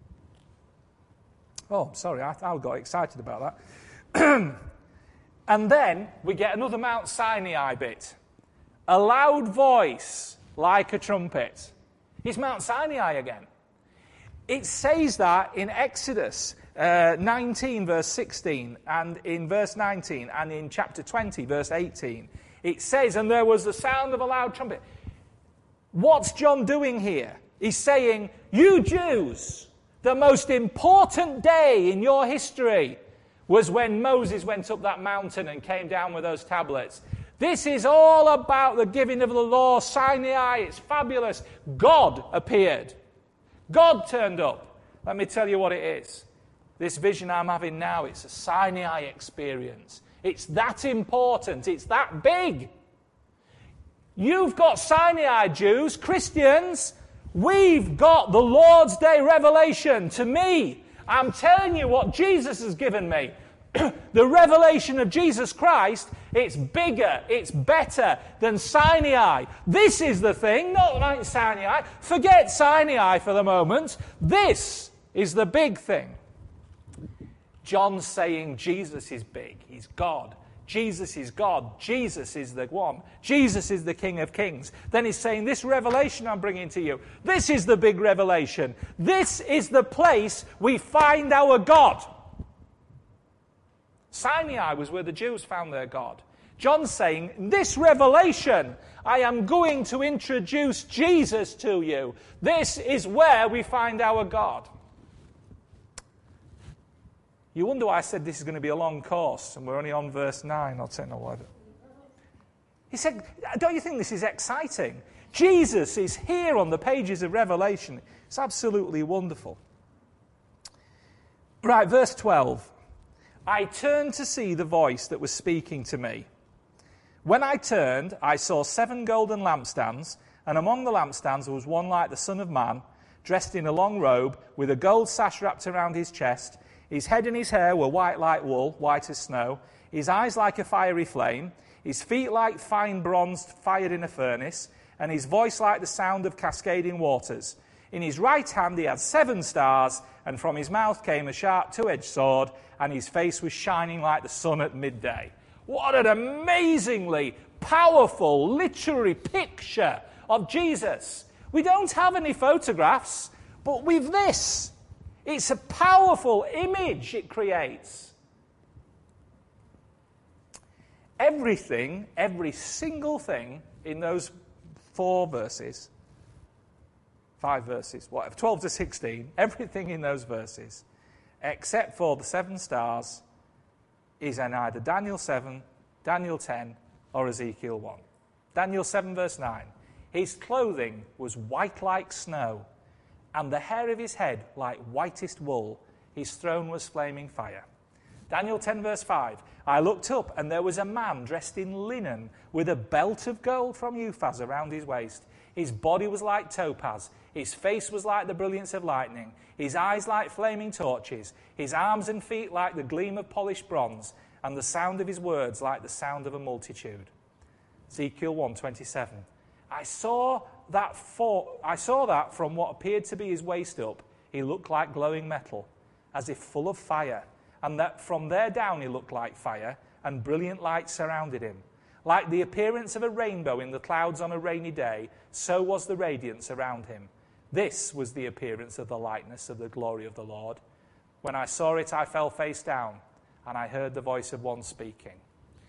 Oh, sorry, I got excited about that. And then we get another Mount Sinai bit. A loud voice like a trumpet. It's Mount Sinai again. It says that in Exodus 19, verse 16, and in verse 19, and in chapter 20, verse 18. It says, and there was the sound of a loud trumpet. What's John doing here? He's saying, you Jews, the most important day in your history was when Moses went up that mountain and came down with those tablets. This is all about the giving of the law, Sinai. It's fabulous. God appeared. God turned up. Let me tell you what it is. This vision I'm having now, it's a Sinai experience. It's that important. It's that big. You've got Sinai, Jews, Christians. We've got the Lord's Day revelation to me. I'm telling you what Jesus has given me. The revelation of Jesus Christ, it's bigger, it's better than Sinai. This is the thing, not like Sinai. Forget Sinai for the moment. This is the big thing. John's saying Jesus is big. He's God. Jesus is God. Jesus is the one. Jesus is the King of Kings. Then he's saying, this revelation I'm bringing to you, this is the big revelation. This is the place we find our God. Sinai was where the Jews found their God. John's saying, this revelation, I am going to introduce Jesus to you. This is where we find our God. You wonder why I said this is going to be a long course, and we're only on verse 9 or 10 or whatever. He said, don't you think this is exciting? Jesus is here on the pages of Revelation. It's absolutely wonderful. Right, verse 12. I turned to see the voice that was speaking to me. When I turned, I saw 7 golden lampstands, and among the lampstands there was one like the Son of Man, dressed in a long robe, with a gold sash wrapped around his chest. His head and his hair were white like wool, white as snow. His eyes like a fiery flame. His feet like fine bronze fired in a furnace, and his voice like the sound of cascading waters. In his right hand he had 7 stars, and from his mouth came a sharp 2-edged sword, and his face was shining like the sun at midday. What an amazingly powerful literary picture of Jesus. We don't have any photographs, but with this, it's a powerful image it creates. Everything, every single thing in those 5 verses, 12 to 16, everything in those verses, except for the 7 stars, is in either Daniel 7, Daniel 10, or Ezekiel 1. Daniel 7, verse 9. His clothing was white like snow, and the hair of his head like whitest wool. His throne was flaming fire. Daniel 10, verse 5. I looked up, and there was a man dressed in linen, with a belt of gold from Uphaz around his waist. His body was like topaz. His face was like the brilliance of lightning. His eyes like flaming torches. His arms and feet like the gleam of polished bronze. And the sound of his words like the sound of a multitude. Ezekiel 1:27. I saw that from what appeared to be his waist up, he looked like glowing metal, as if full of fire. And that from there down he looked like fire, and brilliant light surrounded him. Like the appearance of a rainbow in the clouds on a rainy day, so was the radiance around him. This was the appearance of the likeness of the glory of the Lord. When I saw it, I fell face down, and I heard the voice of one speaking.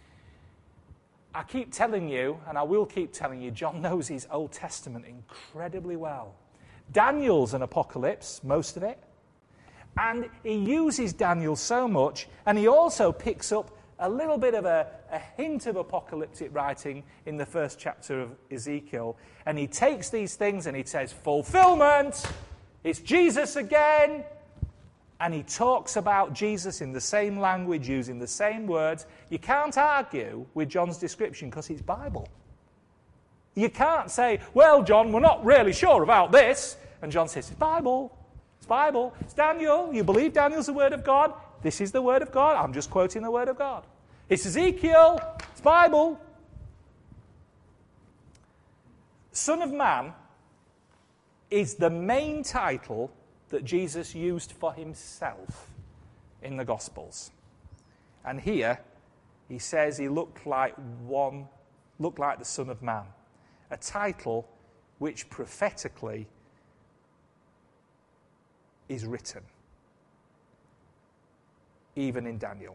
I keep telling you, and I will keep telling you, John knows his Old Testament incredibly well. Daniel's an apocalypse, most of it. And he uses Daniel so much, and he also picks up a little bit of a hint of apocalyptic writing in the first chapter of Ezekiel. And he takes these things and he says, fulfillment, it's Jesus again. And he talks about Jesus in the same language, using the same words. You can't argue with John's description because it's Bible. You can't say, well, John, we're not really sure about this. And John says, it's Bible. It's Bible. It's Daniel. You believe Daniel's the Word of God? This is the Word of God. I'm just quoting the Word of God. It's Ezekiel. It's Bible. Son of Man is the main title that Jesus used for himself in the Gospels. And here he says he looked like the Son of Man, a title which prophetically is written, even in Daniel.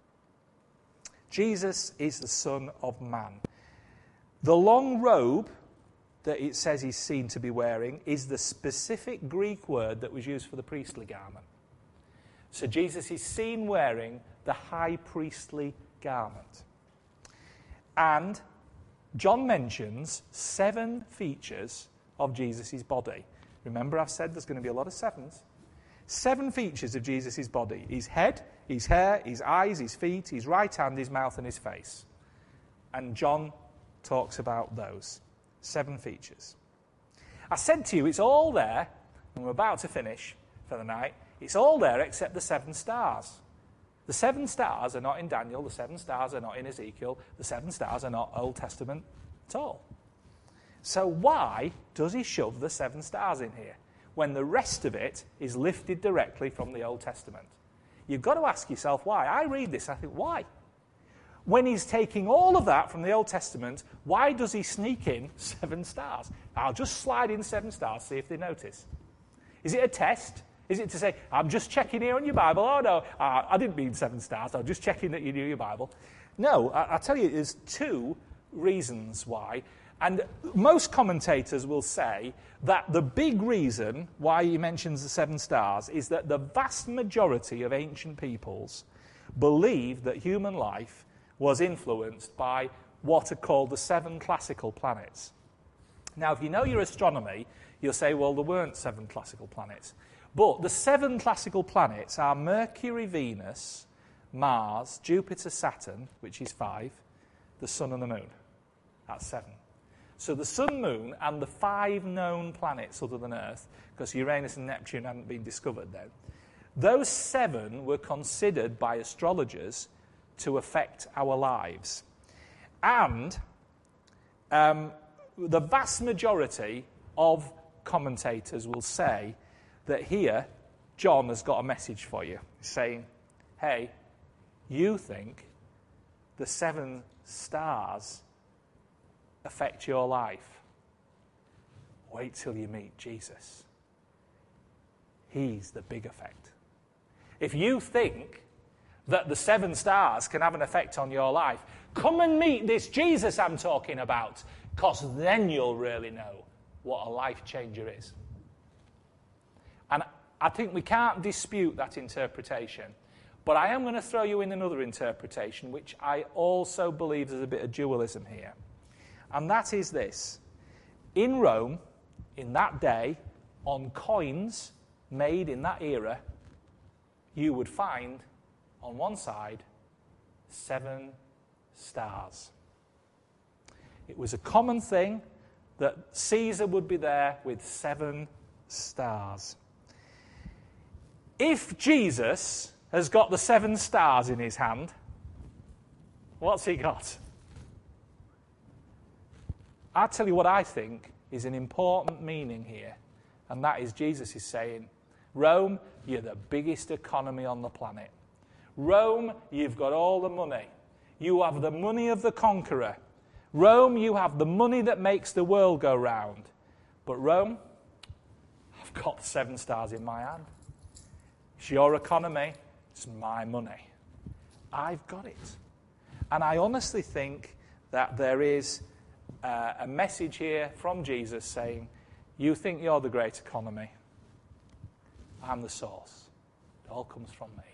Jesus is the Son of Man. The long robe that it says he's seen to be wearing is the specific Greek word that was used for the priestly garment. So Jesus is seen wearing the high priestly garment. And John mentions 7 features of Jesus' body. Remember, I've said there's going to be a lot of 7s. 7 features of Jesus' body. His head, his hair, his eyes, his feet, his right hand, his mouth, and his face. And John talks about those 7 features. I said to you, it's all there, and we're about to finish for the night. It's all there except the 7 stars. The 7 stars are not in Daniel. The 7 stars are not in Ezekiel. The 7 stars are not Old Testament at all. So why does he shove the 7 stars in here when the rest of it is lifted directly from the Old Testament? You've got to ask yourself why. I read this, I think, why? When he's taking all of that from the Old Testament, why does he sneak in 7 stars? I'll just slide in 7 stars, see if they notice. Is it a test? Is it to say, I'm just checking here on your Bible? Oh, no, I didn't mean 7 stars. I'm just checking that you knew your Bible. No, I'll tell you, there's 2 reasons why. And most commentators will say that the big reason why he mentions the 7 stars is that the vast majority of ancient peoples believed that human life was influenced by what are called the 7 classical planets. Now, if you know your astronomy, you'll say, well, there weren't 7 classical planets. But the 7 classical planets are Mercury, Venus, Mars, Jupiter, Saturn, which is 5, the Sun and the Moon. That's 7. So the Sun, Moon, and the 5 known planets other than Earth, because Uranus and Neptune hadn't been discovered then, those 7 were considered by astrologers to affect our lives. And the vast majority of commentators will say that here, John has got a message for you, saying, hey, you think the 7 stars affect your life. Wait till you meet Jesus. He's the big effect. If you think that the 7 stars can have an effect on your life, come and meet this Jesus I'm talking about, because then you'll really know what a life changer is. And I think we can't dispute that interpretation. But I am going to throw you in another interpretation, which I also believe there's a bit of dualism here. And that is this. In Rome, in that day, on coins made in that era, you would find, on one side, 7 stars. It was a common thing that Caesar would be there with 7 stars. If Jesus has got the 7 stars in his hand, what's he got? I'll tell you what I think is an important meaning here, and that is Jesus is saying, Rome, you're the biggest economy on the planet. Rome, you've got all the money. You have the money of the conqueror. Rome, you have the money that makes the world go round. But Rome, I've got 7 stars in my hand. It's your economy. It's my money. I've got it. And I honestly think that there is a message here from Jesus saying, you think you're the great economy. I'm the source. It all comes from me.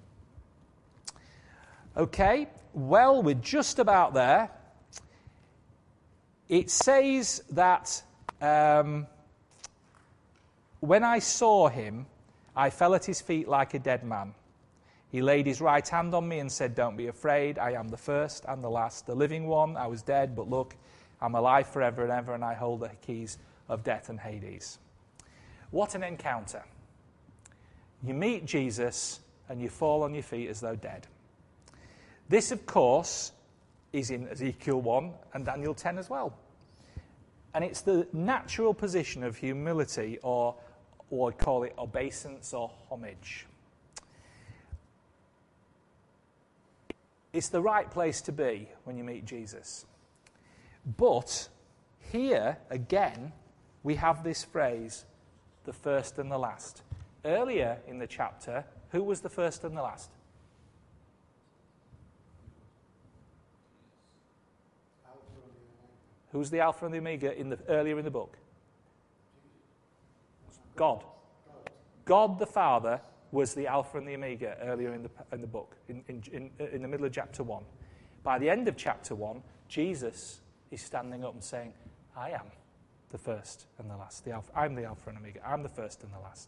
Okay, well, we're just about there. It says that when I saw him, I fell at his feet like a dead man. He laid his right hand on me and said, don't be afraid. I am the first and the last, the living one. I was dead, but look, I'm alive forever and ever, and I hold the keys of death and Hades. What an encounter. You meet Jesus and you fall on your feet as though dead. This, of course, is in Ezekiel 1 and Daniel 10 as well. And it's the natural position of humility, or I call it obeisance or homage. It's the right place to be when you meet Jesus. But here, again, we have this phrase, the first and the last. Earlier in the chapter, who was the first and the last? Who's the Alpha and the Omega earlier in the book? God. God the Father was the Alpha and the Omega earlier in the book, in the middle of chapter 1. By the end of chapter 1, Jesus is standing up and saying, I am the first and the last. I'm the Alpha and Omega. I'm the first and the last.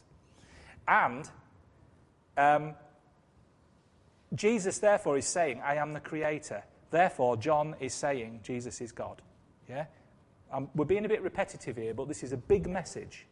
And Jesus, therefore, is saying, I am the Creator. Therefore, John is saying Jesus is God. Yeah? We're being a bit repetitive here, but this is a big message.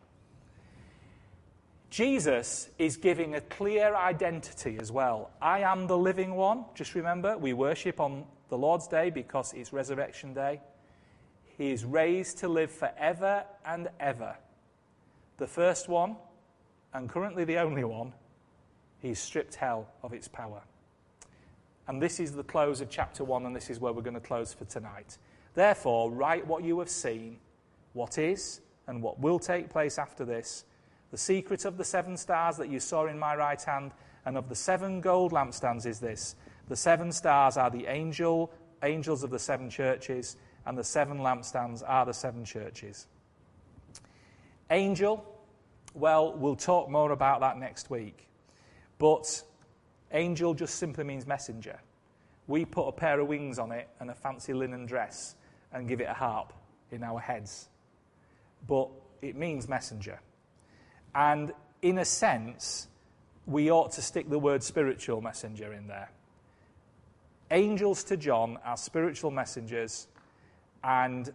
Jesus is giving a clear identity as well. I am the living one. Just remember, we worship on the Lord's Day because it's Resurrection Day. He is raised to live forever and ever. The first one, and currently the only one, he's stripped hell of its power. And this is the close of chapter 1, and this is where we're going to close for tonight. Therefore, write what you have seen, what is and what will take place after this. The secret of the 7 stars that you saw in my right hand and of the 7 gold lampstands is this. The 7 stars are the angels of the 7 churches, and the 7 lampstands are the 7 churches. Angel, well, we'll talk more about that next week. But angel just simply means messenger. We put a pair of wings on it and a fancy linen dress and give it a harp in our heads. But it means messenger. And in a sense, we ought to stick the word spiritual messenger in there. Angels to John are spiritual messengers, and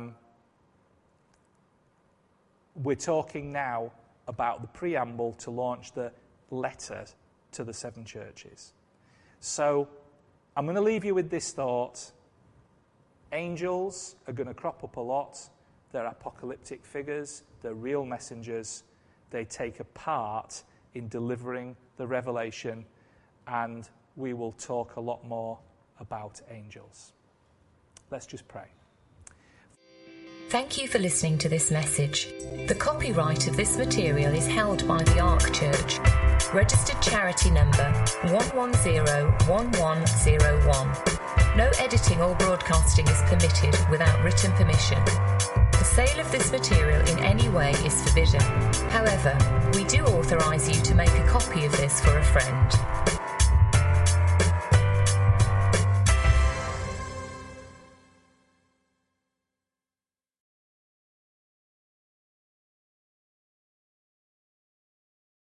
we're talking now about the preamble to launch the letter to the 7 churches. So I'm going to leave you with this thought. Angels are going to crop up a lot. They're apocalyptic figures. They're real messengers. They take a part in delivering the revelation, and we will talk a lot more about angels. Let's just pray. Thank you for listening to this message. The copyright of this material is held by the Ark Church. Registered charity number 1101101. No editing or broadcasting is permitted without written permission. The sale of this material in any way is forbidden. However, we do authorise you to make a copy of this for a friend.